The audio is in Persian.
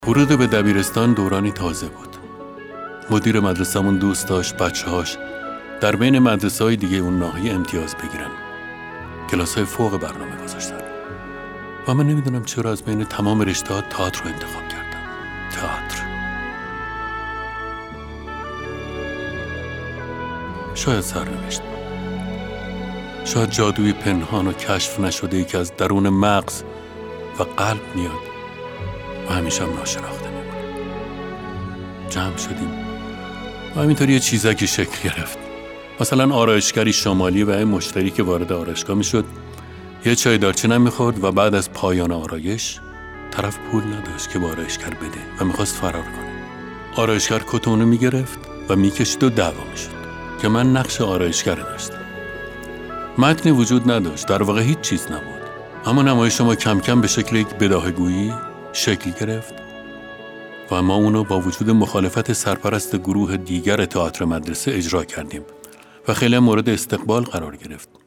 ورود به دبیرستان دورانی تازه بود. مدیر مدرسه‌مون دوست داشت بچه‌هاش در بین مدرسه‌های دیگه اون ناحیه امتیاز بگیرن. کلاس‌های فوق برنامه گذاشتن. و من نمیدونم چرا از بین تمام رشته‌ها تئاتر رو انتخاب کردم. تئاتر. شاید سرنوشت بود. شاید جادوی پنهان و کشف نشده‌ای که از درون مغز و قلب میاد و همیشه هم ناشناخته میمونه. جمع شدیم و همینطوری یه چیزکی شکل گرفت. مثلا آرایشگری شمالی و این مشتری که وارد آرایشگاه میشد یه چای دارچین هم میخورد و بعد از پایان آرایش طرف پول نداشت که با آرایشگر بده و میخواست فرار کنه. آرایشگر کتونو میگرفت و میکشید و دعوا میشد که من نقش آرایشگر داشتم. متنی وجود نداشت، در واقع هیچ چیز نبود، اما نمایش ما کم کم به شکل یک بداهه‌گویی شکل گرفت و ما اونو با وجود مخالفت سرپرست گروه دیگر تئاتر مدرسه اجرا کردیم و خیلی مورد استقبال قرار گرفت.